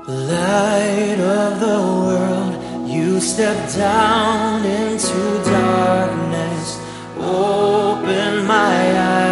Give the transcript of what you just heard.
Light of the world, you stepped down into darkness. Open my eyes.